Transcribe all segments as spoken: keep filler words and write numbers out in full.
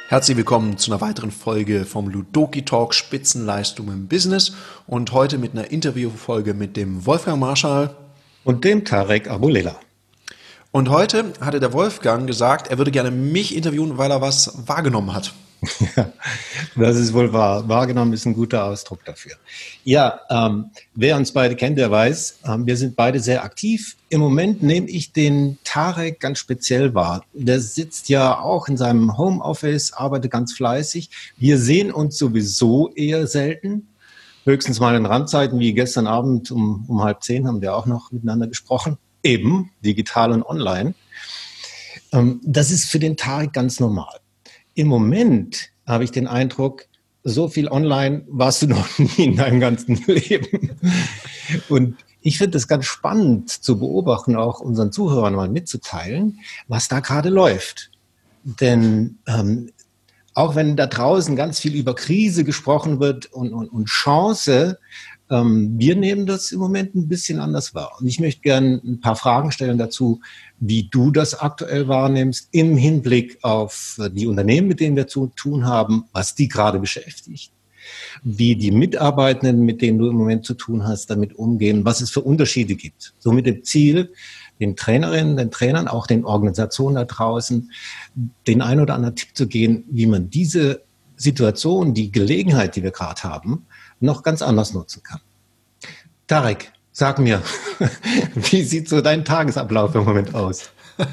Herzlich willkommen zu einer weiteren Folge vom Ludoki Talk Spitzenleistung im Business und heute mit einer Interviewfolge mit dem Wolfgang Marschall und dem Tarek Aboulela. Und heute hatte der Wolfgang gesagt, er würde gerne mich interviewen, weil er was wahrgenommen hat. Ja, das ist wohl wahr. Wahrgenommen ist ein guter Ausdruck dafür. Ja, ähm, wer uns beide kennt, der weiß, ähm, wir sind beide sehr aktiv. Im Moment nehme ich den Tarek ganz speziell wahr. Der sitzt ja auch in seinem Homeoffice, arbeitet ganz fleißig. Wir sehen uns sowieso eher selten. Höchstens mal in Randzeiten, wie gestern Abend um, um halb zehn haben wir auch noch miteinander gesprochen. Eben, digital und online. Ähm, das ist für den Tarek ganz normal. Im Moment habe ich den Eindruck, so viel online warst du noch nie in deinem ganzen Leben. Und ich finde es ganz spannend zu beobachten, auch unseren Zuhörern mal mitzuteilen, was da gerade läuft. Denn ähm, auch wenn da draußen ganz viel über Krise gesprochen wird und, und, und Chance, ähm, wir nehmen das im Moment ein bisschen anders wahr. Und ich möchte gerne ein paar Fragen stellen dazu, wie du das aktuell wahrnimmst im Hinblick auf die Unternehmen, mit denen wir zu tun haben, was die gerade beschäftigt, wie die Mitarbeitenden, mit denen du im Moment zu tun hast, damit umgehen, was es für Unterschiede gibt. So mit dem Ziel, den Trainerinnen, den Trainern, auch den Organisationen da draußen, den ein oder anderen Tipp zu geben, wie man diese Situation, die Gelegenheit, die wir gerade haben, noch ganz anders nutzen kann. Tarek, sag mir, wie sieht so dein Tagesablauf im Moment aus?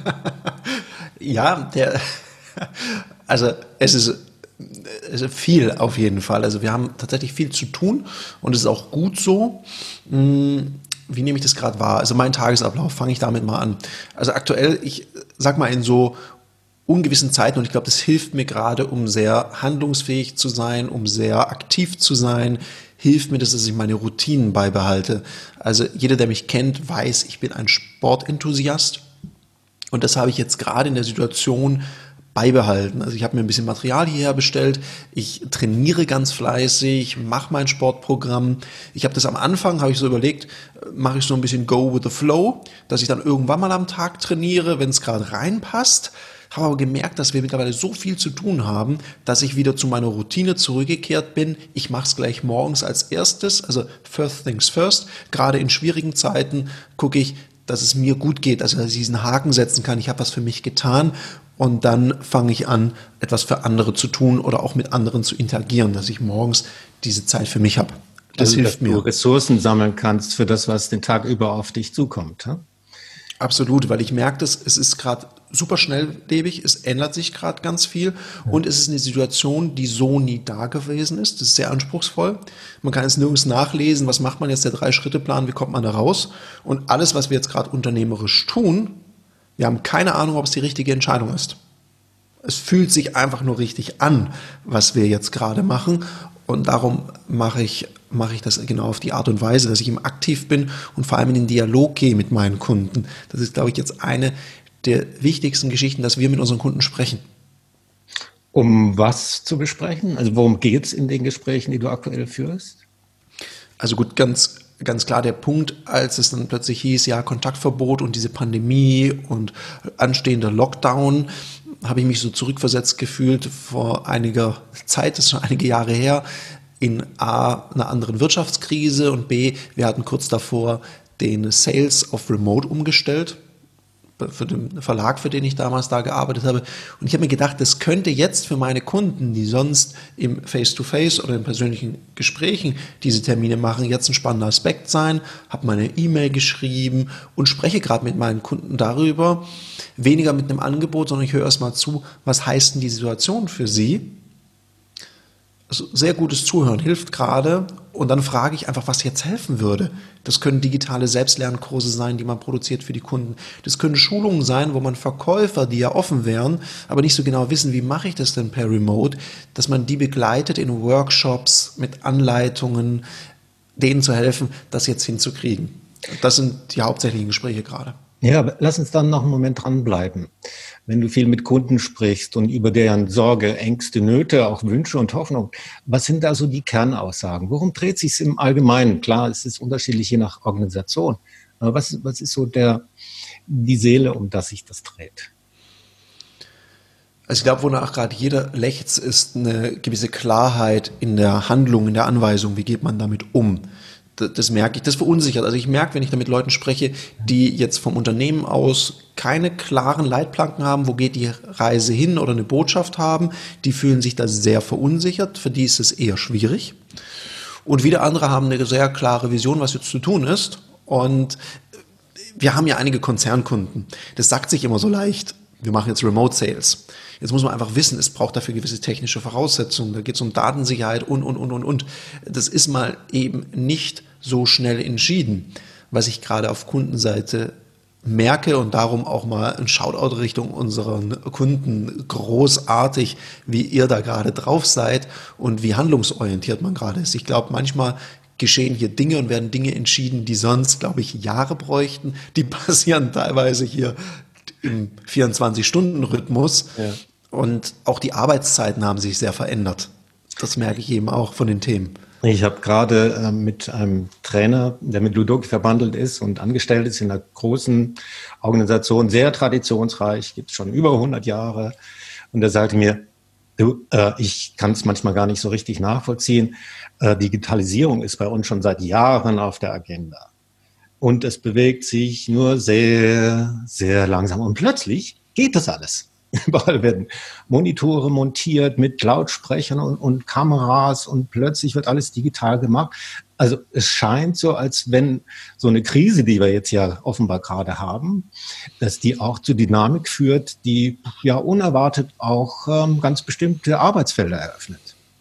Ja, der, also es ist, es ist viel auf jeden Fall. Also wir haben tatsächlich viel zu tun und es ist auch gut so. Wie nehme ich das gerade wahr? Also mein Tagesablauf, fange ich damit mal an. Also aktuell, ich sag mal in so ungewissen Zeiten, und ich glaube, das hilft mir gerade, um sehr handlungsfähig zu sein, um sehr aktiv zu sein, hilft mir das, dass ich meine Routinen beibehalte. Also jeder, der mich kennt, weiß, ich bin ein Sportenthusiast und das habe ich jetzt gerade in der Situation beibehalten. Also ich habe mir ein bisschen Material hierher bestellt, ich trainiere ganz fleißig, mache mein Sportprogramm. Ich habe das am Anfang, habe ich so überlegt, mache ich so ein bisschen Go with the Flow, dass ich dann irgendwann mal am Tag trainiere, wenn es gerade reinpasst. Habe aber gemerkt, dass wir mittlerweile so viel zu tun haben, dass ich wieder zu meiner Routine zurückgekehrt bin. Ich mache es gleich morgens als erstes, also first things first. Gerade in schwierigen Zeiten gucke ich, dass es mir gut geht, also dass ich diesen Haken setzen kann. Ich habe was für mich getan und dann fange ich an, etwas für andere zu tun oder auch mit anderen zu interagieren, dass ich morgens diese Zeit für mich habe. Das also, hilft dass mir. Du Ressourcen sammeln kannst für das, was den Tag über auf dich zukommt. Hm? Absolut, weil ich merke, dass es ist gerade super schnelllebig, es ändert sich gerade ganz viel ja. Und es ist eine Situation, die so nie da gewesen ist. Das ist sehr anspruchsvoll. Man kann es nirgends nachlesen, was macht man jetzt, der Drei-Schritte-Plan, wie kommt man da raus? Und alles, was wir jetzt gerade unternehmerisch tun, wir haben keine Ahnung, ob es die richtige Entscheidung ist. Es fühlt sich einfach nur richtig an, was wir jetzt gerade machen. Und darum mache ich, mache ich das genau auf die Art und Weise, dass ich eben aktiv bin und vor allem in den Dialog gehe mit meinen Kunden. Das ist, glaube ich, jetzt eine der wichtigsten Geschichten, dass wir mit unseren Kunden sprechen. Um was zu besprechen? Also worum geht es in den Gesprächen, die du aktuell führst? Also gut, ganz, ganz klar der Punkt, als es dann plötzlich hieß, ja, Kontaktverbot und diese Pandemie und anstehender Lockdown, habe ich mich so zurückversetzt gefühlt vor einiger Zeit, das ist schon einige Jahre her, in A, einer anderen Wirtschaftskrise und B, wir hatten kurz davor den Sales of Remote umgestellt, für den Verlag, für den ich damals da gearbeitet habe. Und ich habe mir gedacht, das könnte jetzt für meine Kunden, die sonst im Face-to-Face oder in persönlichen Gesprächen diese Termine machen, jetzt ein spannender Aspekt sein. Habe meine E-Mail geschrieben und spreche gerade mit meinen Kunden darüber, weniger mit einem Angebot, sondern ich höre erst mal zu, was heißt denn die Situation für sie? Also sehr gutes Zuhören hilft gerade und dann frage ich einfach, was jetzt helfen würde. Das können digitale Selbstlernkurse sein, die man produziert für die Kunden. Das können Schulungen sein, wo man Verkäufer, die ja offen wären, aber nicht so genau wissen, wie mache ich das denn per Remote, dass man die begleitet in Workshops mit Anleitungen, denen zu helfen, das jetzt hinzukriegen. Das sind die hauptsächlichen Gespräche gerade. Ja, lass uns dann noch einen Moment dranbleiben. Wenn du viel mit Kunden sprichst und über deren Sorge, Ängste, Nöte, auch Wünsche und Hoffnung, was sind da so die Kernaussagen? Worum dreht sich es im Allgemeinen? Klar, es ist unterschiedlich je nach Organisation. Aber was, was ist so der, die Seele, um das sich das dreht? Also ich glaube, wonach gerade jeder lechzt, ist eine gewisse Klarheit in der Handlung, in der Anweisung. Wie geht man damit um? Das, das merke ich, das verunsichert. Also ich merke, wenn ich da mit Leuten spreche, die jetzt vom Unternehmen aus keine klaren Leitplanken haben, wo geht die Reise hin oder eine Botschaft haben, die fühlen sich da sehr verunsichert. Für die ist es eher schwierig. Und wieder andere haben eine sehr klare Vision, was jetzt zu tun ist. Und wir haben ja einige Konzernkunden. Das sagt sich immer so leicht. Wir machen jetzt Remote Sales. Jetzt muss man einfach wissen, es braucht dafür gewisse technische Voraussetzungen. Da geht es um Datensicherheit und, und, und, und, und. Das ist mal eben nicht so schnell entschieden. Was ich gerade auf Kundenseite merke und darum auch mal ein Shoutout Richtung unseren Kunden, großartig, wie ihr da gerade drauf seid und wie handlungsorientiert man gerade ist. Ich glaube, manchmal geschehen hier Dinge und werden Dinge entschieden, die sonst, glaube ich, Jahre bräuchten. Die passieren teilweise hier im vierundzwanzig-Stunden-Rhythmus. Ja. Und auch die Arbeitszeiten haben sich sehr verändert. Das merke ich eben auch von den Themen. Ich habe gerade äh, mit einem Trainer, der mit Ludoki verbandelt ist und angestellt ist in einer großen Organisation, sehr traditionsreich, gibt es schon über hundert Jahre. Und er sagte mir, du, äh, ich kann es manchmal gar nicht so richtig nachvollziehen. Äh, Digitalisierung ist bei uns schon seit Jahren auf der Agenda. Und es bewegt sich nur sehr, sehr langsam. Und plötzlich geht das alles. Überall werden Monitore montiert mit Lautsprechern und, und Kameras und plötzlich wird alles digital gemacht. Also es scheint so, als wenn so eine Krise, die wir jetzt ja offenbar gerade haben, dass die auch zu Dynamik führt, die ja unerwartet auch ähm, ganz bestimmte Arbeitsfelder eröffnet.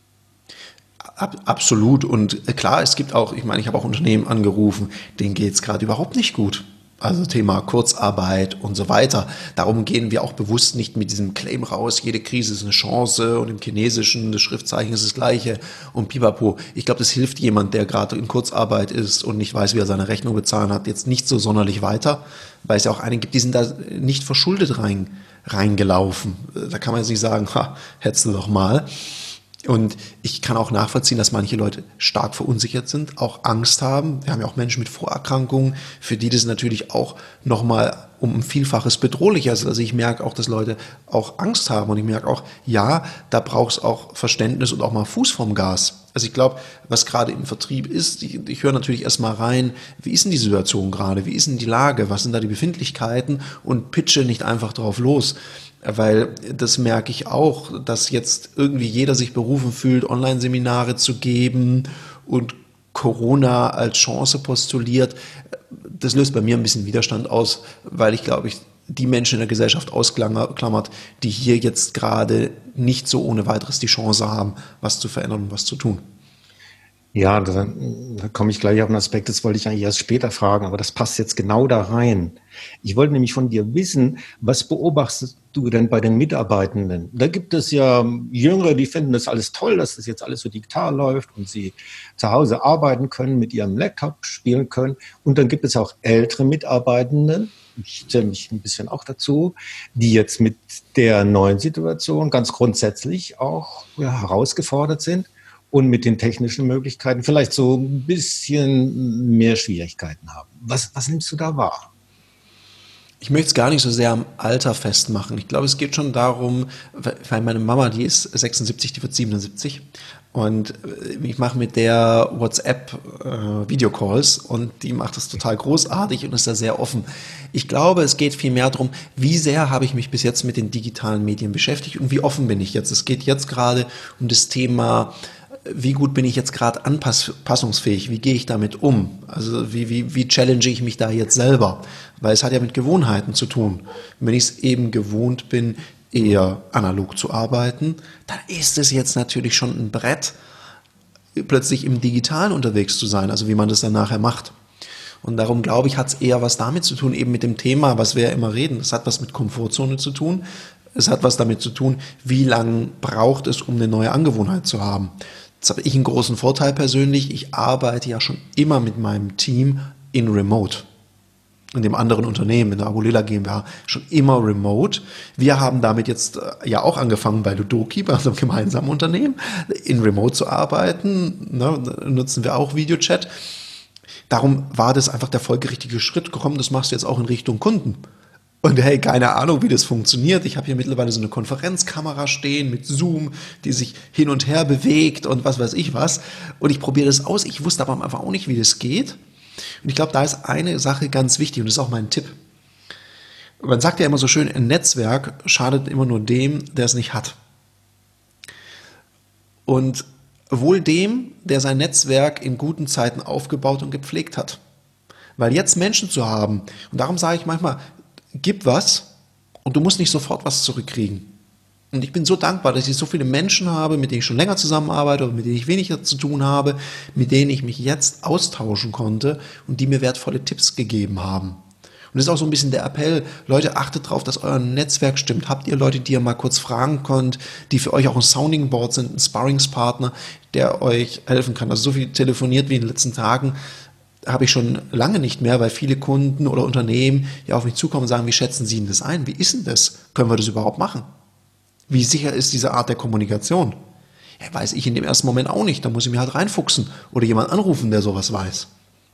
Absolut. Und klar, es gibt auch, ich meine, ich habe auch Unternehmen angerufen, denen geht es gerade überhaupt nicht gut. Also Thema Kurzarbeit und so weiter. Darum gehen wir auch bewusst nicht mit diesem Claim raus, jede Krise ist eine Chance und im Chinesischen, das Schriftzeichen ist das gleiche und pipapo. Ich glaube, das hilft jemand, der gerade in Kurzarbeit ist und nicht weiß, wie er seine Rechnung bezahlen hat, jetzt nicht so sonderlich weiter, weil es ja auch einige gibt, die sind da nicht verschuldet rein, reingelaufen. Da kann man jetzt nicht sagen, ha, hättest du doch mal. Und ich kann auch nachvollziehen, dass manche Leute stark verunsichert sind, auch Angst haben. Wir haben ja auch Menschen mit Vorerkrankungen, für die das natürlich auch nochmal um ein Vielfaches bedrohlicher ist. Also ich merke auch, dass Leute auch Angst haben und ich merke auch, ja, da braucht es auch Verständnis und auch mal Fuß vom Gas. Also ich glaube, was gerade im Vertrieb ist, ich, ich höre natürlich erstmal rein, wie ist denn die Situation gerade, wie ist denn die Lage, was sind da die Befindlichkeiten und pitche nicht einfach drauf los. Weil das merke ich auch, dass jetzt irgendwie jeder sich berufen fühlt, Online-Seminare zu geben und Corona als Chance postuliert. Das löst bei mir ein bisschen Widerstand aus, weil ich glaube, ich die Menschen in der Gesellschaft ausklammert, die hier jetzt gerade nicht so ohne weiteres die Chance haben, was zu verändern und was zu tun. Ja, da, da komme ich gleich auf einen Aspekt, das wollte ich eigentlich erst später fragen, aber das passt jetzt genau da rein. Ich wollte nämlich von dir wissen, was beobachtest du denn bei den Mitarbeitenden? Da gibt es ja Jüngere, die finden das alles toll, dass das jetzt alles so digital läuft und sie zu Hause arbeiten können, mit ihrem Laptop spielen können. Und dann gibt es auch ältere Mitarbeitenden, ich zähle mich ein bisschen auch dazu, die jetzt mit der neuen Situation ganz grundsätzlich auch ja, herausgefordert sind. Und mit den technischen Möglichkeiten vielleicht so ein bisschen mehr Schwierigkeiten haben. Was, was nimmst du da wahr? Ich möchte es gar nicht so sehr am Alter festmachen. Ich glaube, es geht schon darum, weil meine Mama, die ist sechsundsiebzig, die wird siebenundsiebzig. Und ich mache mit der WhatsApp äh, Videocalls und die macht das total großartig und ist da sehr offen. Ich glaube, es geht viel mehr darum, wie sehr habe ich mich bis jetzt mit den digitalen Medien beschäftigt und wie offen bin ich jetzt. Es geht jetzt gerade um das Thema, wie gut bin ich jetzt gerade anpassungsfähig, wie gehe ich damit um? Also wie, wie, wie challenge ich mich da jetzt selber? Weil es hat ja mit Gewohnheiten zu tun. Wenn ich es eben gewohnt bin, eher analog zu arbeiten, dann ist es jetzt natürlich schon ein Brett, plötzlich im Digitalen unterwegs zu sein, also wie man das dann nachher macht. Und darum glaube ich, hat es eher was damit zu tun, eben mit dem Thema, was wir ja immer reden. Es hat was mit Komfortzone zu tun. Es hat was damit zu tun, wie lange braucht es, um eine neue Angewohnheit zu haben. Jetzt habe ich einen großen Vorteil persönlich. Ich arbeite ja schon immer mit meinem Team in Remote. In dem anderen Unternehmen, in der Abolila GmbH, schon immer remote. Wir haben damit jetzt ja auch angefangen bei Ludoki, bei unserem gemeinsamen Unternehmen, in Remote zu arbeiten. Ne, nutzen wir auch Videochat. Darum war das einfach der folgerichtige Schritt. Komm, das machst du jetzt auch in Richtung Kunden. Und hey, keine Ahnung, wie das funktioniert. Ich habe hier mittlerweile so eine Konferenzkamera stehen mit Zoom, die sich hin und her bewegt und was weiß ich was. Und ich probiere das aus. Ich wusste aber einfach auch nicht, wie das geht. Und ich glaube, da ist eine Sache ganz wichtig und das ist auch mein Tipp. Man sagt ja immer so schön, ein Netzwerk schadet immer nur dem, der es nicht hat. Und wohl dem, der sein Netzwerk in guten Zeiten aufgebaut und gepflegt hat. Weil jetzt Menschen zu haben, und darum sage ich manchmal, gib was und du musst nicht sofort was zurückkriegen. Und ich bin so dankbar, dass ich so viele Menschen habe, mit denen ich schon länger zusammenarbeite oder mit denen ich weniger zu tun habe, mit denen ich mich jetzt austauschen konnte und die mir wertvolle Tipps gegeben haben. Und das ist auch so ein bisschen der Appell, Leute, achtet darauf, dass euer Netzwerk stimmt. Habt ihr Leute, die ihr mal kurz fragen könnt, die für euch auch ein Sounding Board sind, ein Sparringspartner, der euch helfen kann. Also so viel telefoniert wie in den letzten Tagen habe ich schon lange nicht mehr, weil viele Kunden oder Unternehmen ja auf mich zukommen und sagen, wie schätzen Sie denn das ein? Wie ist denn das? Können wir das überhaupt machen? Wie sicher ist diese Art der Kommunikation? Ja, weiß ich in dem ersten Moment auch nicht. Da muss ich mich halt reinfuchsen oder jemand anrufen, der sowas weiß.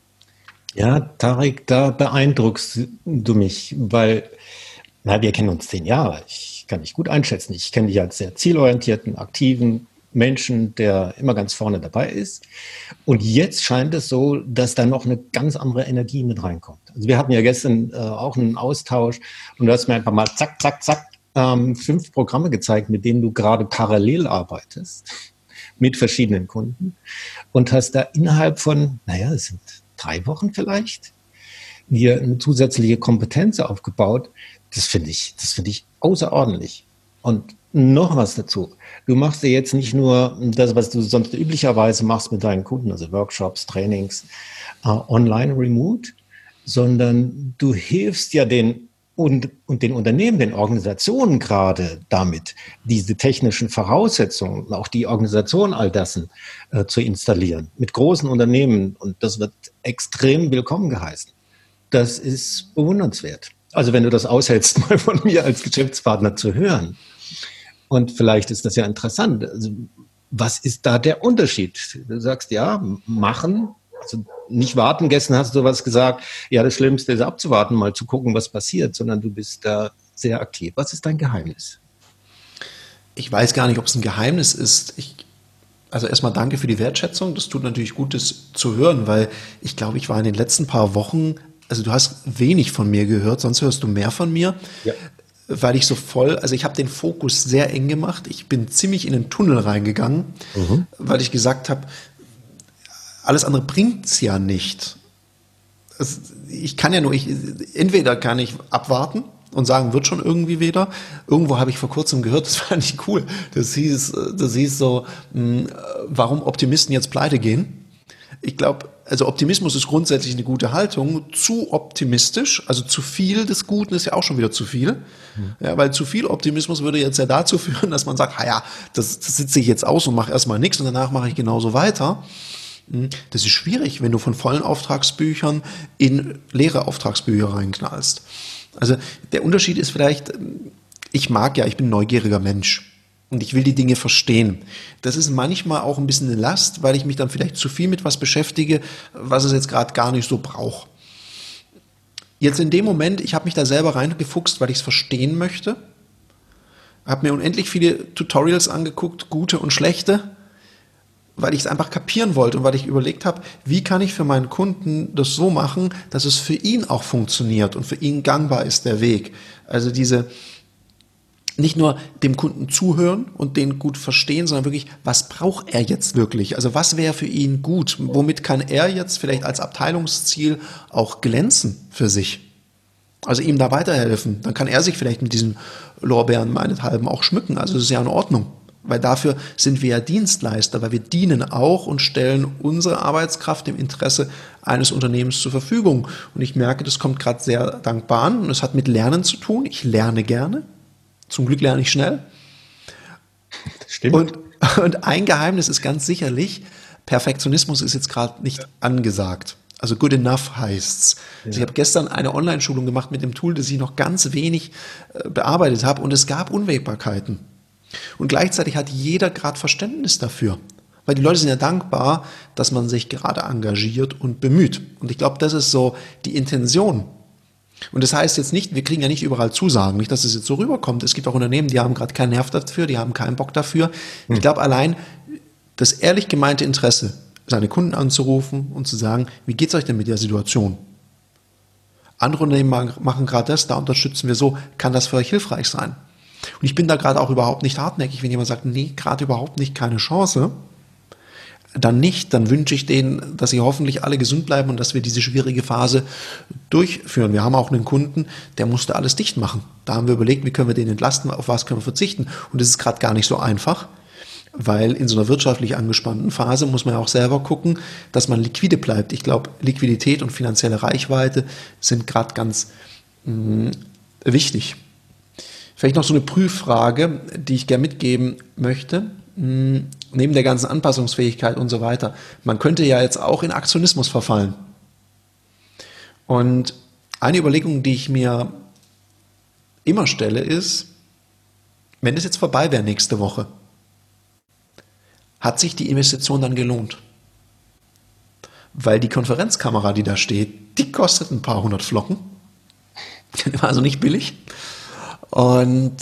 Ja, Tarek, da beeindruckst du mich, weil na, wir kennen uns zehn Jahre. Ich kann dich gut einschätzen. Ich kenne dich als sehr zielorientierten, aktiven Menschen, der immer ganz vorne dabei ist. Und jetzt scheint es so, dass da noch eine ganz andere Energie mit reinkommt. Also wir hatten ja gestern äh, auch einen Austausch und du hast mir einfach mal zack, zack, zack ähm, fünf Programme gezeigt, mit denen du gerade parallel arbeitest, mit verschiedenen Kunden und hast da innerhalb von, naja, es sind drei Wochen vielleicht, dir eine zusätzliche Kompetenz aufgebaut. Das finde ich, das finde ich außerordentlich. Und noch was dazu. Du machst dir jetzt nicht nur das, was du sonst üblicherweise machst mit deinen Kunden, also Workshops, Trainings, äh, online, remote, sondern du hilfst ja den und, und den Unternehmen, den Organisationen gerade damit, diese technischen Voraussetzungen, auch die Organisation all dessen äh, zu installieren, mit großen Unternehmen. Und das wird extrem willkommen geheißen. Das ist bewundernswert. Also wenn du das aushältst, mal von mir als Geschäftspartner zu hören. Und vielleicht ist das ja interessant. Also, was ist da der Unterschied? Du sagst, ja, machen, also nicht warten. Gestern hast du was gesagt, ja, das Schlimmste ist abzuwarten, mal zu gucken, was passiert, sondern du bist da sehr aktiv. Was ist dein Geheimnis? Ich weiß gar nicht, ob es ein Geheimnis ist. Ich, also erstmal danke für die Wertschätzung. Das tut natürlich gut, das zu hören, weil ich glaube, ich war in den letzten paar Wochen, also du hast wenig von mir gehört, sonst hörst du mehr von mir. Ja. Weil ich so voll, also ich habe den Fokus sehr eng gemacht. Ich bin ziemlich in den Tunnel reingegangen, mhm. weil ich gesagt habe, alles andere bringt's ja nicht. Es, ich kann ja nur, ich, entweder kann ich abwarten und sagen, wird schon irgendwie wieder. Irgendwo habe ich vor kurzem gehört, das fand ich cool. Das hieß, das hieß so, mh, warum Optimisten jetzt pleite gehen. Ich glaube, also Optimismus ist grundsätzlich eine gute Haltung. Zu optimistisch, also zu viel des Guten ist ja auch schon wieder zu viel. Mhm. Ja, weil zu viel Optimismus würde jetzt ja dazu führen, dass man sagt, ah ja, das, das sitze ich jetzt aus und mache erstmal nichts und danach mache ich genauso weiter. Das ist schwierig, wenn du von vollen Auftragsbüchern in leere Auftragsbücher reinknallst. Also der Unterschied ist vielleicht, ich mag ja, ich bin ein neugieriger Mensch. Und ich will die Dinge verstehen. Das ist manchmal auch ein bisschen eine Last, weil ich mich dann vielleicht zu viel mit was beschäftige, was es jetzt gerade gar nicht so braucht. Jetzt in dem Moment, ich habe mich da selber reingefuchst, weil ich es verstehen möchte. Habe mir unendlich viele Tutorials angeguckt, gute und schlechte, weil ich es einfach kapieren wollte und weil ich überlegt habe, wie kann ich für meinen Kunden das so machen, dass es für ihn auch funktioniert und für ihn gangbar ist der Weg. Also diese nicht nur dem Kunden zuhören und den gut verstehen, sondern wirklich, was braucht er jetzt wirklich? Also was wäre für ihn gut? Womit kann er jetzt vielleicht als Abteilungsziel auch glänzen für sich? Also ihm da weiterhelfen. Dann kann er sich vielleicht mit diesen Lorbeeren meinethalben auch schmücken. Also das ist ja in Ordnung. Weil dafür sind wir ja Dienstleister, weil wir dienen auch und stellen unsere Arbeitskraft im Interesse eines Unternehmens zur Verfügung. Und ich merke, das kommt gerade sehr dankbar an und es hat mit Lernen zu tun. Ich lerne gerne. Zum Glück lerne ich schnell. Stimmt. Und, und ein Geheimnis ist ganz sicherlich, Perfektionismus ist jetzt gerade nicht angesagt. Also good enough heißt's. Ja. Also ich habe gestern eine Online-Schulung gemacht mit dem Tool, das ich noch ganz wenig äh, bearbeitet habe und es gab Unwägbarkeiten. Und gleichzeitig hat jeder gerade Verständnis dafür. Weil die Leute sind ja dankbar, dass man sich gerade engagiert und bemüht. Und ich glaube, das ist so die Intention. Und das heißt jetzt nicht, wir kriegen ja nicht überall Zusagen, nicht, dass es jetzt so rüberkommt. Es gibt auch Unternehmen, die haben gerade keinen Nerv dafür, die haben keinen Bock dafür. Ich glaube allein das ehrlich gemeinte Interesse, seine Kunden anzurufen und zu sagen, wie geht's euch denn mit der Situation? Andere Unternehmen machen gerade das, da unterstützen wir so, kann das für euch hilfreich sein? Und ich bin da gerade auch überhaupt nicht hartnäckig, wenn jemand sagt, nee, gerade überhaupt nicht, keine Chance, dann nicht, dann wünsche ich denen, dass sie hoffentlich alle gesund bleiben und dass wir diese schwierige Phase durchführen. Wir haben auch einen Kunden, der musste alles dicht machen. Da haben wir überlegt, wie können wir den entlasten, auf was können wir verzichten. Und das ist gerade gar nicht so einfach, weil in so einer wirtschaftlich angespannten Phase muss man ja auch selber gucken, dass man liquide bleibt. Ich glaube, Liquidität und finanzielle Reichweite sind gerade ganz mh, wichtig. Vielleicht noch so eine Prüffrage, die ich gerne mitgeben möchte. Neben der ganzen Anpassungsfähigkeit und so weiter. Man könnte ja jetzt auch in Aktionismus verfallen. Und eine Überlegung, die ich mir immer stelle, ist, wenn es jetzt vorbei wäre nächste Woche, hat sich die Investition dann gelohnt? Weil die Konferenzkamera, die da steht, die kostet ein paar hundert Flocken. War also nicht billig. Und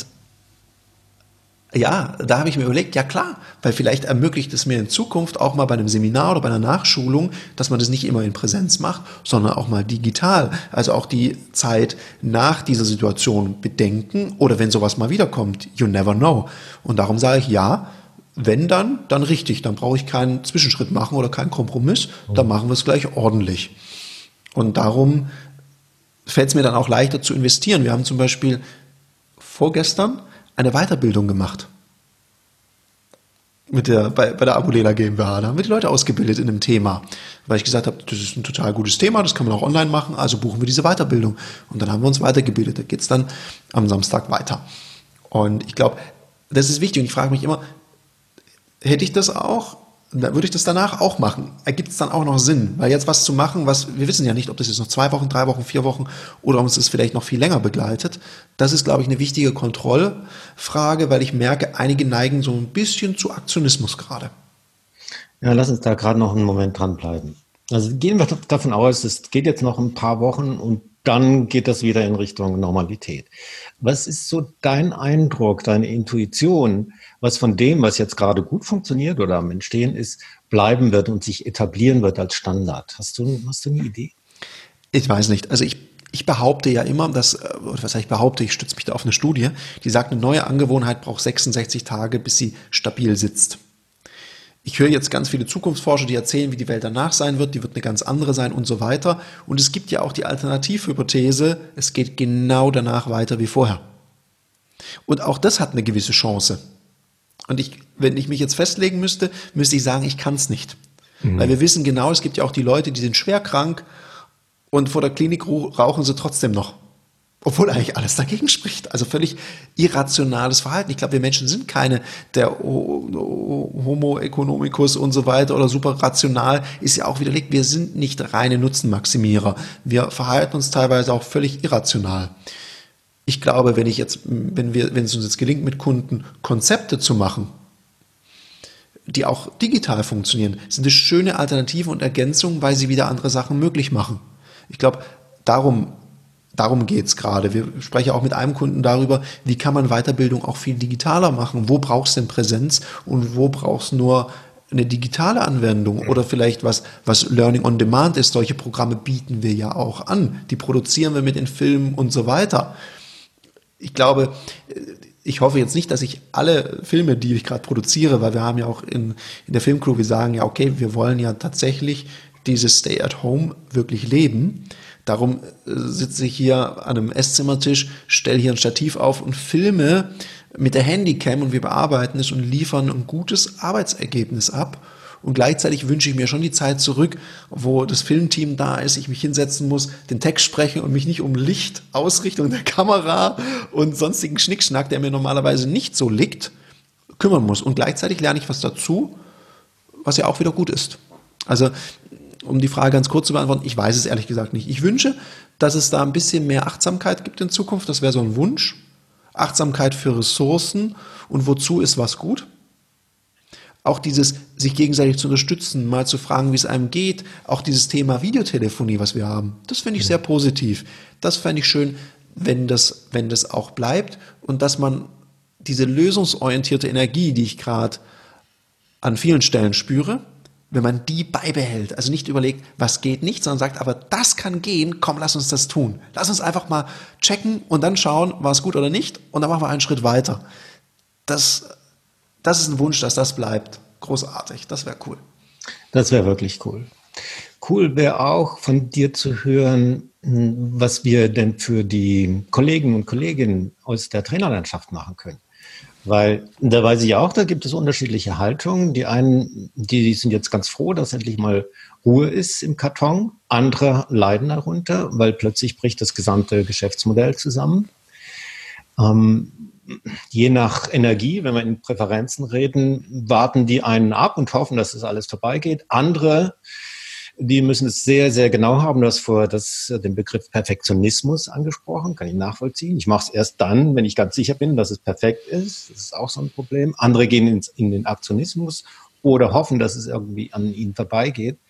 ja, da habe ich mir überlegt, ja klar, weil vielleicht ermöglicht es mir in Zukunft auch mal bei einem Seminar oder bei einer Nachschulung, dass man das nicht immer in Präsenz macht, sondern auch mal digital. Also auch die Zeit nach dieser Situation bedenken oder wenn sowas mal wiederkommt, you never know. Und darum sage ich ja, wenn dann, dann richtig, dann brauche ich keinen Zwischenschritt machen oder keinen Kompromiss, dann machen wir es gleich ordentlich. Und darum fällt es mir dann auch leichter zu investieren. Wir haben zum Beispiel vorgestern eine Weiterbildung gemacht. Mit der, bei, bei der Abulela GmbH. Da haben wir die Leute ausgebildet in einem Thema. Weil ich gesagt habe, das ist ein total gutes Thema, das kann man auch online machen, also buchen wir diese Weiterbildung. Und dann haben wir uns weitergebildet. Da geht es dann am Samstag weiter. Und ich glaube, das ist wichtig. Und ich frage mich immer, hätte ich das auch, würde ich das danach auch machen? Ergibt es dann auch noch Sinn? Weil jetzt was zu machen, was, wir wissen ja nicht, ob das jetzt noch zwei Wochen, drei Wochen, vier Wochen oder ob uns das vielleicht noch viel länger begleitet. Das ist, glaube ich, eine wichtige Kontrollfrage, weil ich merke, einige neigen so ein bisschen zu Aktionismus gerade. Ja, lass uns da gerade noch einen Moment dranbleiben. Also gehen wir davon aus, es geht jetzt noch ein paar Wochen und dann geht das wieder in Richtung Normalität. Was ist so dein Eindruck, deine Intuition, was von dem, was jetzt gerade gut funktioniert oder am Entstehen ist, bleiben wird und sich etablieren wird als Standard? Hast du, hast du eine Idee? Ich weiß nicht. Also ich, ich behaupte ja immer, dass, oder was ich behaupte, ich stütze mich da auf eine Studie, die sagt, eine neue Angewohnheit braucht sechsundsechzig Tage, bis sie stabil sitzt. Ich höre jetzt ganz viele Zukunftsforscher, die erzählen, wie die Welt danach sein wird, die wird eine ganz andere sein und so weiter. Und es gibt ja auch die Alternativhypothese, es geht genau danach weiter wie vorher. Und auch das hat eine gewisse Chance. Und ich, wenn ich mich jetzt festlegen müsste, müsste ich sagen, ich kann es nicht. Mhm. Weil wir wissen genau, es gibt ja auch die Leute, die sind schwer krank und vor der Klinik rauchen sie trotzdem noch. Obwohl eigentlich alles dagegen spricht. Also völlig irrationales Verhalten. Ich glaube, wir Menschen sind keine, der Homo economicus und so weiter oder super rational, ist ja auch widerlegt. Wir sind nicht reine Nutzenmaximierer. Wir verhalten uns teilweise auch völlig irrational. Ich glaube, wenn ich jetzt, wenn wir, wenn es uns jetzt gelingt, mit Kunden Konzepte zu machen, die auch digital funktionieren, sind es schöne Alternativen und Ergänzungen, weil sie wieder andere Sachen möglich machen. Ich glaube, darum Darum geht's gerade. Wir sprechen auch mit einem Kunden darüber, wie kann man Weiterbildung auch viel digitaler machen? Wo brauchst du denn Präsenz und wo brauchst du nur eine digitale Anwendung? Oder vielleicht was, was Learning on Demand ist. Solche Programme bieten wir ja auch an. Die produzieren wir mit den Filmen und so weiter. Ich glaube, ich hoffe jetzt nicht, dass ich alle Filme, die ich gerade produziere, weil wir haben ja auch in, in der Filmcrew, wir sagen ja, okay, wir wollen ja tatsächlich dieses Stay at Home wirklich leben. Darum sitze ich hier an einem Esszimmertisch, stelle hier ein Stativ auf und filme mit der Handycam und wir bearbeiten es und liefern ein gutes Arbeitsergebnis ab. Und gleichzeitig wünsche ich mir schon die Zeit zurück, wo das Filmteam da ist, ich mich hinsetzen muss, den Text spreche und mich nicht um Licht, Ausrichtung der Kamera und sonstigen Schnickschnack, der mir normalerweise nicht so liegt, kümmern muss. Und gleichzeitig lerne ich was dazu, was ja auch wieder gut ist. Also um die Frage ganz kurz zu beantworten, ich weiß es ehrlich gesagt nicht. Ich wünsche, dass es da ein bisschen mehr Achtsamkeit gibt in Zukunft. Das wäre so ein Wunsch. Achtsamkeit für Ressourcen und wozu ist was gut. Auch dieses, sich gegenseitig zu unterstützen, mal zu fragen, wie es einem geht. Auch dieses Thema Videotelefonie, was wir haben. Das finde ich sehr positiv. Das fände ich schön, wenn das, wenn das auch bleibt und dass man diese lösungsorientierte Energie, die ich gerade an vielen Stellen spüre, wenn man die beibehält, also nicht überlegt, was geht nicht, sondern sagt, aber das kann gehen, komm, lass uns das tun. Lass uns einfach mal checken und dann schauen, war es gut oder nicht und dann machen wir einen Schritt weiter. Das, das ist ein Wunsch, dass das bleibt. Großartig, das wäre cool. Das wäre wirklich cool. Cool wäre auch von dir zu hören, was wir denn für die Kollegen und Kolleginnen aus der Trainerlandschaft machen können. Weil da weiß ich auch, da gibt es unterschiedliche Haltungen. Die einen, die sind jetzt ganz froh, dass endlich mal Ruhe ist im Karton. Andere leiden darunter, weil plötzlich bricht das gesamte Geschäftsmodell zusammen. Ähm, je nach Energie, wenn wir in Präferenzen reden, warten die einen ab und hoffen, dass es alles vorbeigeht. Andere, die müssen es sehr, sehr genau haben. Du hast vorher das, den Begriff Perfektionismus angesprochen, kann ich nachvollziehen. Ich mache es erst dann, wenn ich ganz sicher bin, dass es perfekt ist. Das ist auch so ein Problem. Andere gehen ins, in den Aktionismus oder hoffen, dass es irgendwie an ihnen vorbeigeht.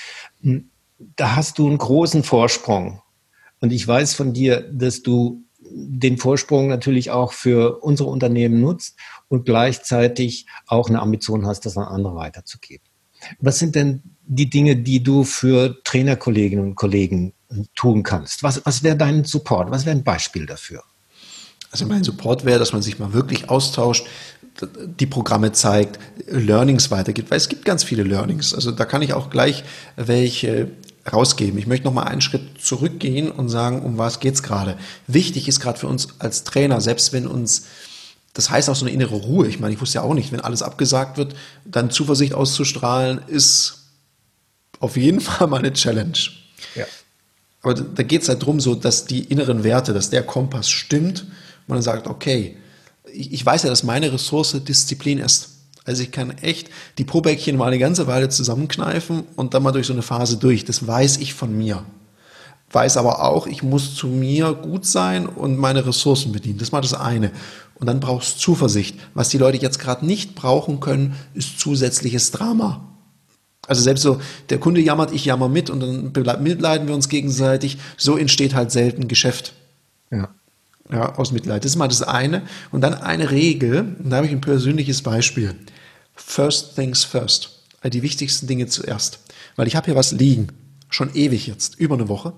Da hast du einen großen Vorsprung. Und ich weiß von dir, dass du den Vorsprung natürlich auch für unsere Unternehmen nutzt und gleichzeitig auch eine Ambition hast, das an andere weiterzugeben. Was sind denn die Dinge, die du für Trainerkolleginnen und Kollegen tun kannst? Was, was wäre dein Support? Was wäre ein Beispiel dafür? Also mein Support wäre, dass man sich mal wirklich austauscht, die Programme zeigt, Learnings weitergibt, weil es gibt ganz viele Learnings. Also da kann ich auch gleich welche rausgeben. Ich möchte noch mal einen Schritt zurückgehen und sagen, um was geht's gerade? Wichtig ist gerade für uns als Trainer, selbst wenn uns, das heißt auch so eine innere Ruhe. Ich meine, ich wusste ja auch nicht, wenn alles abgesagt wird, dann Zuversicht auszustrahlen, ist auf jeden Fall mal eine Challenge. Ja. Aber da geht es halt darum, so, dass die inneren Werte, dass der Kompass stimmt und man dann sagt, okay, ich, ich weiß ja, dass meine Ressource Disziplin ist. Also ich kann echt die Pobäckchen mal eine ganze Weile zusammenkneifen und dann mal durch so eine Phase durch. Das weiß ich von mir. Weiß aber auch, ich muss zu mir gut sein und meine Ressourcen bedienen. Das ist mal das eine. Und dann brauchst du Zuversicht. Was die Leute jetzt gerade nicht brauchen können, ist zusätzliches Drama. Also selbst so, der Kunde jammert, ich jammer mit und dann mitleiden wir uns gegenseitig. So entsteht halt selten Geschäft. Ja. Ja, aus Mitleid. Das ist mal das eine. Und dann eine Regel, und da habe ich ein persönliches Beispiel. First things first. Also die wichtigsten Dinge zuerst. Weil ich habe hier was liegen. Schon ewig jetzt. Über eine Woche.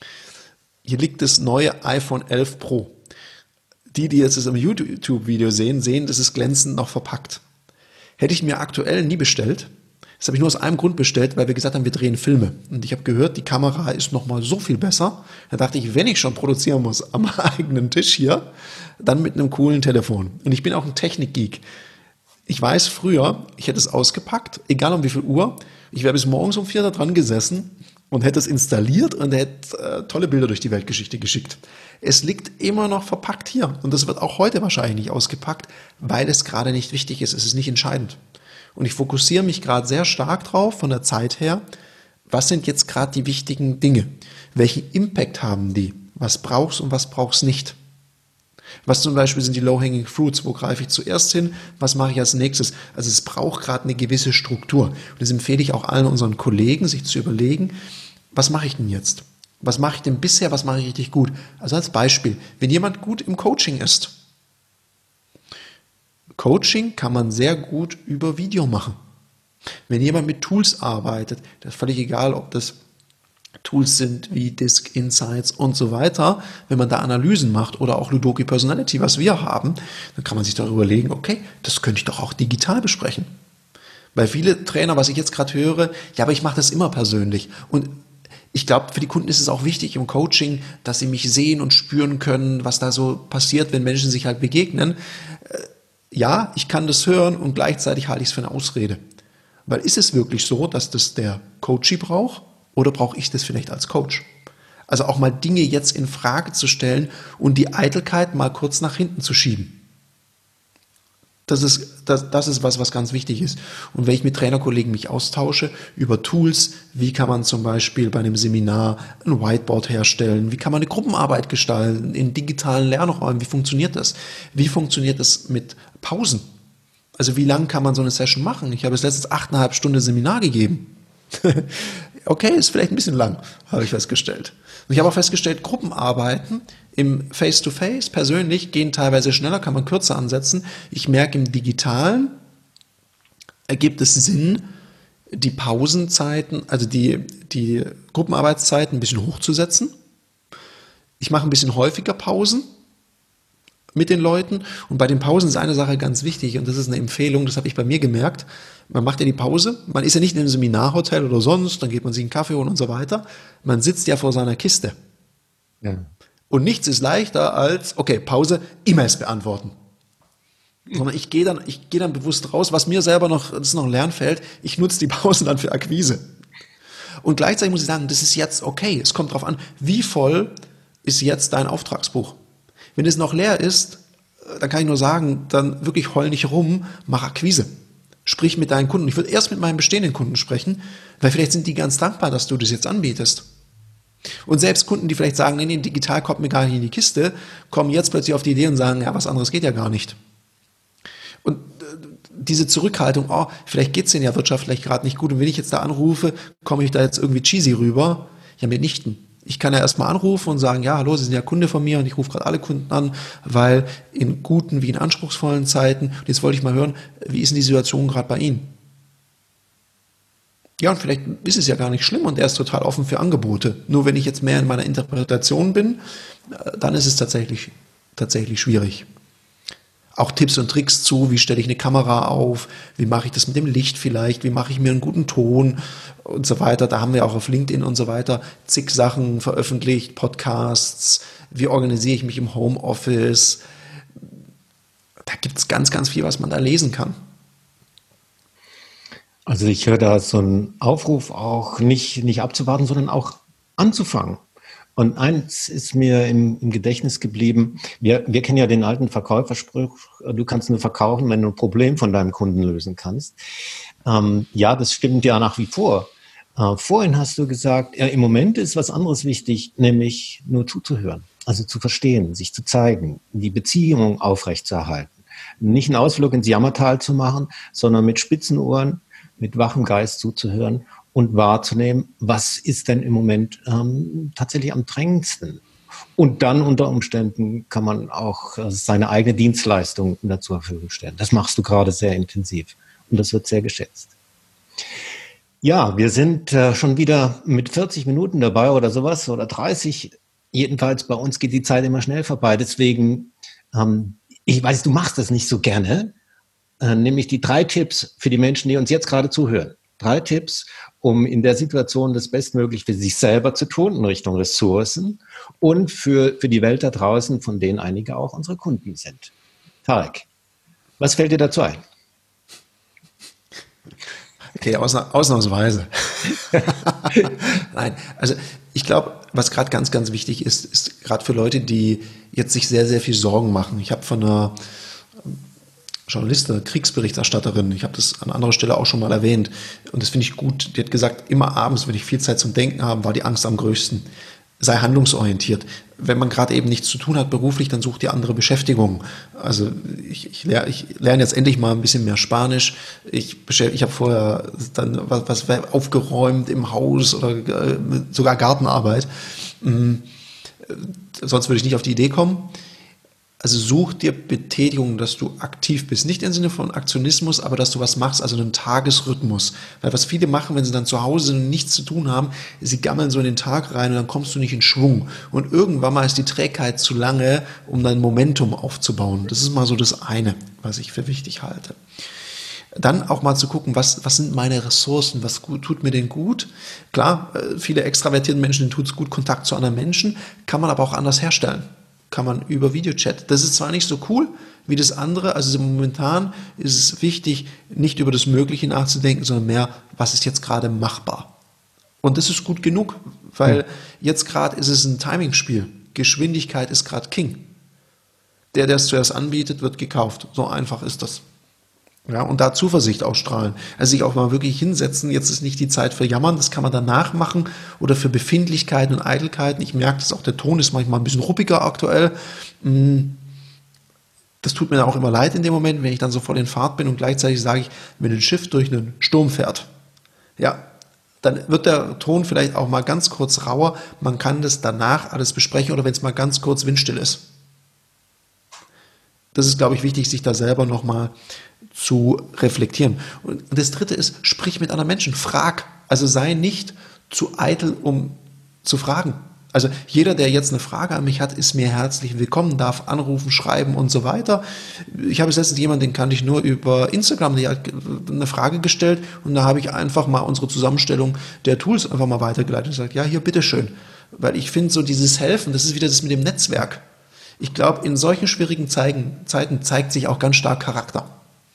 Hier liegt das neue iPhone elf Pro. Die, die jetzt das im YouTube-Video sehen, sehen, das ist glänzend noch verpackt. Hätte ich mir aktuell nie bestellt. Das habe ich nur aus einem Grund bestellt, weil wir gesagt haben, wir drehen Filme. Und ich habe gehört, die Kamera ist nochmal so viel besser. Da dachte ich, wenn ich schon produzieren muss am eigenen Tisch hier, dann mit einem coolen Telefon. Und ich bin auch ein Technikgeek. Ich weiß früher, ich hätte es ausgepackt, egal um wie viel Uhr. Ich wäre bis morgens um vier da dran gesessen und hätte es installiert und hätte äh, tolle Bilder durch die Weltgeschichte geschickt. Es liegt immer noch verpackt hier. Und das wird auch heute wahrscheinlich nicht ausgepackt, weil es gerade nicht wichtig ist. Es ist nicht entscheidend. Und ich fokussiere mich gerade sehr stark drauf, von der Zeit her, was sind jetzt gerade die wichtigen Dinge? Welchen Impact haben die? Was brauchst und was brauchst nicht? Was zum Beispiel sind die Low-Hanging Fruits? Wo greife ich zuerst hin? Was mache ich als nächstes? Also es braucht gerade eine gewisse Struktur. Und das empfehle ich auch allen unseren Kollegen, sich zu überlegen, was mache ich denn jetzt? Was mache ich denn bisher? Was mache ich richtig gut? Also als Beispiel, wenn jemand gut im Coaching ist, Coaching kann man sehr gut über Video machen. Wenn jemand mit Tools arbeitet, das ist völlig egal, ob das Tools sind wie Disk Insights und so weiter, wenn man da Analysen macht oder auch Ludoki Personality, was wir haben, dann kann man sich darüber überlegen, okay, das könnte ich doch auch digital besprechen. Weil viele Trainer, was ich jetzt gerade höre, ja, aber ich mache das immer persönlich. Und ich glaube, für die Kunden ist es auch wichtig im Coaching, dass sie mich sehen und spüren können, was da so passiert, wenn Menschen sich halt begegnen. Ja, ich kann das hören und gleichzeitig halte ich es für eine Ausrede. Weil ist es wirklich so, dass das der Coachee braucht oder brauche ich das vielleicht als Coach? Also auch mal Dinge jetzt in Frage zu stellen und die Eitelkeit mal kurz nach hinten zu schieben. Das ist, das, das ist was, was ganz wichtig ist. Und wenn ich mit Trainerkollegen mich austausche über Tools, wie kann man zum Beispiel bei einem Seminar ein Whiteboard herstellen, wie kann man eine Gruppenarbeit gestalten in digitalen Lernräumen, wie funktioniert das? Wie funktioniert das mit Pausen? Also wie lang kann man so eine Session machen? Ich habe jetzt letztens achteinhalb Stunden Seminar gegeben. Okay, ist vielleicht ein bisschen lang, habe ich festgestellt. Und ich habe auch festgestellt, Gruppenarbeiten im Face-to-Face persönlich gehen teilweise schneller, kann man kürzer ansetzen. Ich merke, im Digitalen ergibt es Sinn, die Pausenzeiten, also die, die Gruppenarbeitszeiten ein bisschen hochzusetzen. Ich mache ein bisschen häufiger Pausen mit den Leuten. Und bei den Pausen ist eine Sache ganz wichtig, und das ist eine Empfehlung, das habe ich bei mir gemerkt. Man macht ja die Pause, man ist ja nicht in einem Seminarhotel oder sonst, dann geht man sich einen Kaffee holen und so weiter. Man sitzt ja vor seiner Kiste. Ja. Und nichts ist leichter als, okay, Pause, E-Mails beantworten. Sondern ich gehe dann, ich gehe dann bewusst raus, was mir selber noch, das ist noch ein Lernfeld, ich nutze die Pausen dann für Akquise. Und gleichzeitig muss ich sagen, das ist jetzt okay. Es kommt darauf an, wie voll ist jetzt dein Auftragsbuch. Wenn es noch leer ist, dann kann ich nur sagen, dann wirklich heul nicht rum, mach Akquise. Sprich mit deinen Kunden. Ich würde erst mit meinen bestehenden Kunden sprechen, weil vielleicht sind die ganz dankbar, dass du das jetzt anbietest. Und selbst Kunden, die vielleicht sagen, nee, nee, digital kommt mir gar nicht in die Kiste, kommen jetzt plötzlich auf die Idee und sagen, ja, was anderes geht ja gar nicht. Und diese Zurückhaltung, oh, vielleicht geht es denen ja wirtschaftlich gerade nicht gut und wenn ich jetzt da anrufe, komme ich da jetzt irgendwie cheesy rüber? Ja, mitnichten. Ich kann ja erstmal anrufen und sagen, ja, hallo, Sie sind ja Kunde von mir und ich rufe gerade alle Kunden an, weil in guten wie in anspruchsvollen Zeiten, und jetzt wollte ich mal hören, wie ist denn die Situation gerade bei Ihnen? Ja, und vielleicht ist es ja gar nicht schlimm und er ist total offen für Angebote. Nur wenn ich jetzt mehr in meiner Interpretation bin, dann ist es tatsächlich, tatsächlich schwierig. Auch Tipps und Tricks zu, wie stelle ich eine Kamera auf, wie mache ich das mit dem Licht vielleicht, wie mache ich mir einen guten Ton und so weiter. Da haben wir auch auf LinkedIn und so weiter zig Sachen veröffentlicht, Podcasts, wie organisiere ich mich im Homeoffice. Da gibt es ganz, ganz viel, was man da lesen kann. Also ich höre da so einen Aufruf auch, nicht, nicht abzuwarten, sondern auch anzufangen. Und eins ist mir im, im Gedächtnis geblieben, wir, wir kennen ja den alten Verkäuferspruch, du kannst nur verkaufen, wenn du ein Problem von deinem Kunden lösen kannst. Ähm, ja, das stimmt ja nach wie vor. Äh, vorhin hast du gesagt, ja, im Moment ist was anderes wichtig, nämlich nur zuzuhören, also zu verstehen, sich zu zeigen, die Beziehung aufrechtzuerhalten. Nicht einen Ausflug ins Jammertal zu machen, sondern mit spitzen Ohren, mit wachem Geist zuzuhören und wahrzunehmen, was ist denn im Moment ähm, tatsächlich am drängendsten. Und dann unter Umständen kann man auch äh, seine eigene Dienstleistung zur Verfügung stellen. Das machst du gerade sehr intensiv und das wird sehr geschätzt. Ja, wir sind äh, schon wieder mit vierzig Minuten dabei oder sowas oder dreißig. Jedenfalls bei uns geht die Zeit immer schnell vorbei. Deswegen, ähm, ich weiß, du machst das nicht so gerne, äh, nämlich die drei Tipps für die Menschen, die uns jetzt gerade zuhören. Drei Tipps, um in der Situation das Bestmögliche für sich selber zu tun, in Richtung Ressourcen und für, für die Welt da draußen, von denen einige auch unsere Kunden sind. Tarek, was fällt dir dazu ein? Okay, ausna- ausnahmsweise. Nein, also ich glaube, was gerade ganz, ganz wichtig ist, ist gerade für Leute, die jetzt sich sehr, sehr viel Sorgen machen. Ich habe von einer Journalistin, Kriegsberichterstatterin, ich habe das an anderer Stelle auch schon mal erwähnt und das finde ich gut, die hat gesagt, immer abends, wenn ich viel Zeit zum Denken habe, war die Angst am größten. Sei handlungsorientiert. Wenn man gerade eben nichts zu tun hat beruflich, dann sucht ihr andere Beschäftigung. Also ich, ich, lerne, ich lerne jetzt endlich mal ein bisschen mehr Spanisch. Ich, ich habe vorher dann was, was aufgeräumt im Haus oder äh, sogar Gartenarbeit. Mhm. Sonst würde ich nicht auf die Idee kommen. Also such dir Betätigung, dass du aktiv bist. Nicht im Sinne von Aktionismus, aber dass du was machst, also einen Tagesrhythmus. Weil was viele machen, wenn sie dann zu Hause sind und nichts zu tun haben, sie gammeln so in den Tag rein und dann kommst du nicht in Schwung. Und irgendwann mal ist die Trägheit zu lange, um dein Momentum aufzubauen. Das ist mal so das eine, was ich für wichtig halte. Dann auch mal zu gucken, was, was sind meine Ressourcen, was gut, tut mir denn gut? Klar, viele extravertierte Menschen, denen tut es gut, Kontakt zu anderen Menschen, kann man aber auch anders herstellen. Kann man über Videochat. Das ist zwar nicht so cool wie das andere, also momentan ist es wichtig, nicht über das Mögliche nachzudenken, sondern mehr, was ist jetzt gerade machbar. Und das ist gut genug, weil jetzt gerade ist es ein Timingspiel. Geschwindigkeit ist gerade King. Der, der es zuerst anbietet, wird gekauft. So einfach ist das. Ja, und da Zuversicht ausstrahlen. Also sich auch mal wirklich hinsetzen, jetzt ist nicht die Zeit für Jammern, das kann man danach machen oder für Befindlichkeiten und Eitelkeiten. Ich merke, dass auch der Ton ist manchmal ein bisschen ruppiger aktuell. Das tut mir auch immer leid in dem Moment, wenn ich dann so voll in Fahrt bin und gleichzeitig sage ich, wenn ein Schiff durch einen Sturm fährt, ja, dann wird der Ton vielleicht auch mal ganz kurz rauer. Man kann das danach alles besprechen oder wenn es mal ganz kurz windstill ist. Das ist, glaube ich, wichtig, sich da selber nochmal zu reflektieren. Und das Dritte ist, sprich mit anderen Menschen, frag. Also sei nicht zu eitel, um zu fragen. Also jeder, der jetzt eine Frage an mich hat, ist mir herzlich willkommen, darf anrufen, schreiben und so weiter. Ich habe letztens jemanden, den kannte ich nur über Instagram, der hat eine Frage gestellt und da habe ich einfach mal unsere Zusammenstellung der Tools einfach mal weitergeleitet und gesagt, ja, hier, bitteschön. Weil ich finde so dieses Helfen, das ist wieder das mit dem Netzwerk. Ich glaube, in solchen schwierigen Zeiten, Zeiten zeigt sich auch ganz stark Charakter.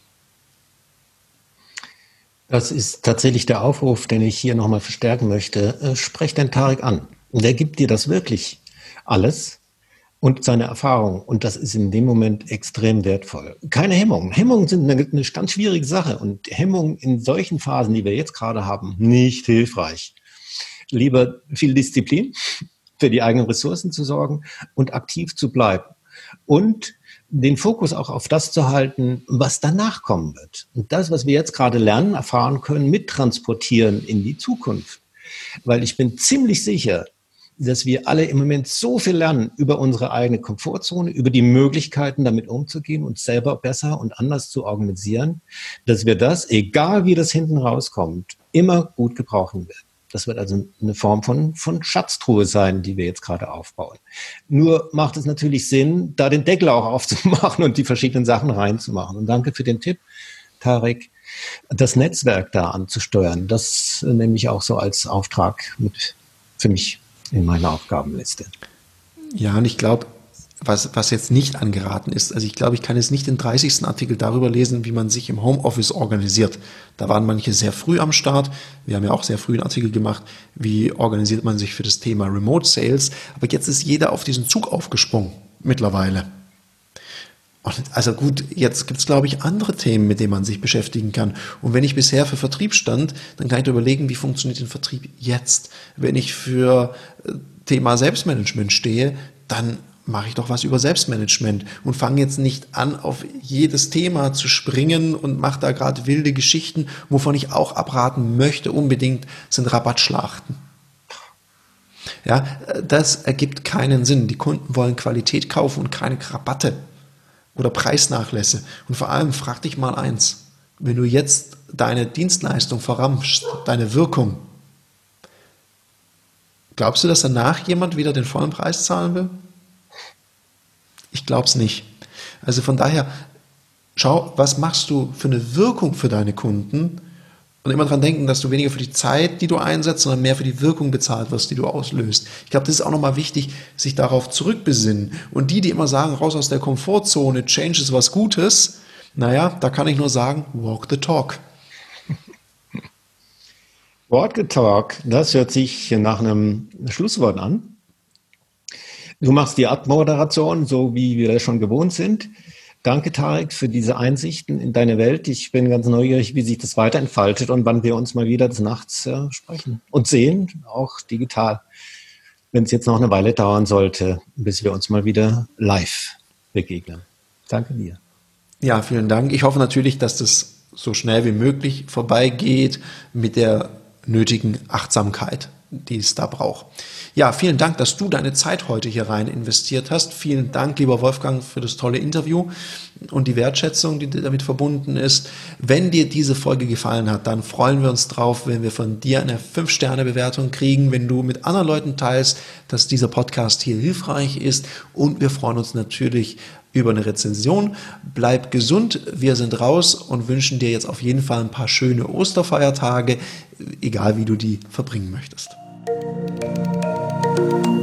Das ist tatsächlich der Aufruf, den ich hier nochmal verstärken möchte. Sprech den Tarek an. Und der gibt dir das wirklich alles und seine Erfahrung. Und das ist in dem Moment extrem wertvoll. Keine Hemmungen. Hemmungen sind eine, eine ganz schwierige Sache. Und Hemmungen in solchen Phasen, die wir jetzt gerade haben, nicht hilfreich. Lieber viel Disziplin, für die eigenen Ressourcen zu sorgen und aktiv zu bleiben. Und den Fokus auch auf das zu halten, was danach kommen wird. Und das, was wir jetzt gerade lernen, erfahren können, mittransportieren in die Zukunft. Weil ich bin ziemlich sicher, dass wir alle im Moment so viel lernen über unsere eigene Komfortzone, über die Möglichkeiten, damit umzugehen, uns selber besser und anders zu organisieren, dass wir das, egal wie das hinten rauskommt, immer gut gebrauchen werden. Das wird also eine Form von, von Schatztruhe sein, die wir jetzt gerade aufbauen. Nur macht es natürlich Sinn, da den Deckel auch aufzumachen und die verschiedenen Sachen reinzumachen. Und danke für den Tipp, Tarek, das Netzwerk da anzusteuern. Das nehme ich auch so als Auftrag mit für mich in meiner Aufgabenliste. Ja, und ich glaube, was, was jetzt nicht angeraten ist, also ich glaube, ich kann jetzt nicht den dreißigsten Artikel darüber lesen, wie man sich im Homeoffice organisiert. Da waren manche sehr früh am Start. Wir haben ja auch sehr früh einen Artikel gemacht, wie organisiert man sich für das Thema Remote Sales. Aber jetzt ist jeder auf diesen Zug aufgesprungen mittlerweile. Und also gut, jetzt gibt es, glaube ich, andere Themen, mit denen man sich beschäftigen kann. Und wenn ich bisher für Vertrieb stand, dann kann ich überlegen, wie funktioniert der Vertrieb jetzt. Wenn ich für Thema Selbstmanagement stehe, dann mache ich doch was über Selbstmanagement und fange jetzt nicht an, auf jedes Thema zu springen und mache da gerade wilde Geschichten. Wovon ich auch abraten möchte unbedingt, sind Rabattschlachten. Ja, das ergibt keinen Sinn. Die Kunden wollen Qualität kaufen und keine Rabatte oder Preisnachlässe. Und vor allem frag dich mal eins, wenn du jetzt deine Dienstleistung verramschst, deine Wirkung, glaubst du, dass danach jemand wieder den vollen Preis zahlen will? Ich glaube es nicht. Also von daher, schau, was machst du für eine Wirkung für deine Kunden und immer daran denken, dass du weniger für die Zeit, die du einsetzt, sondern mehr für die Wirkung bezahlt wirst, die du auslöst. Ich glaube, das ist auch nochmal wichtig, sich darauf zurückbesinnen. Und die, die immer sagen, raus aus der Komfortzone, Change ist was Gutes, naja, da kann ich nur sagen, walk the talk. Walk the talk, das hört sich nach einem Schlusswort an. Du machst die Abmoderation, so wie wir das schon gewohnt sind. Danke, Tarek, für diese Einsichten in deine Welt. Ich bin ganz neugierig, wie sich das weiterentfaltet und wann wir uns mal wieder des Nachts äh, sprechen und sehen, auch digital. Wenn es jetzt noch eine Weile dauern sollte, bis wir uns mal wieder live begegnen. Danke dir. Ja, vielen Dank. Ich hoffe natürlich, dass das so schnell wie möglich vorbeigeht mit der nötigen Achtsamkeit, die es da braucht. Ja, vielen Dank, dass du deine Zeit heute hier rein investiert hast. Vielen Dank, lieber Wolfgang, für das tolle Interview und die Wertschätzung, die damit verbunden ist. Wenn dir diese Folge gefallen hat, dann freuen wir uns drauf, wenn wir von dir eine fünf Sterne Bewertung kriegen, wenn du mit anderen Leuten teilst, dass dieser Podcast hier hilfreich ist, und wir freuen uns natürlich über eine Rezension. Bleib gesund, wir sind raus und wünschen dir jetzt auf jeden Fall ein paar schöne Osterfeiertage, egal wie du die verbringen möchtest. Thank you.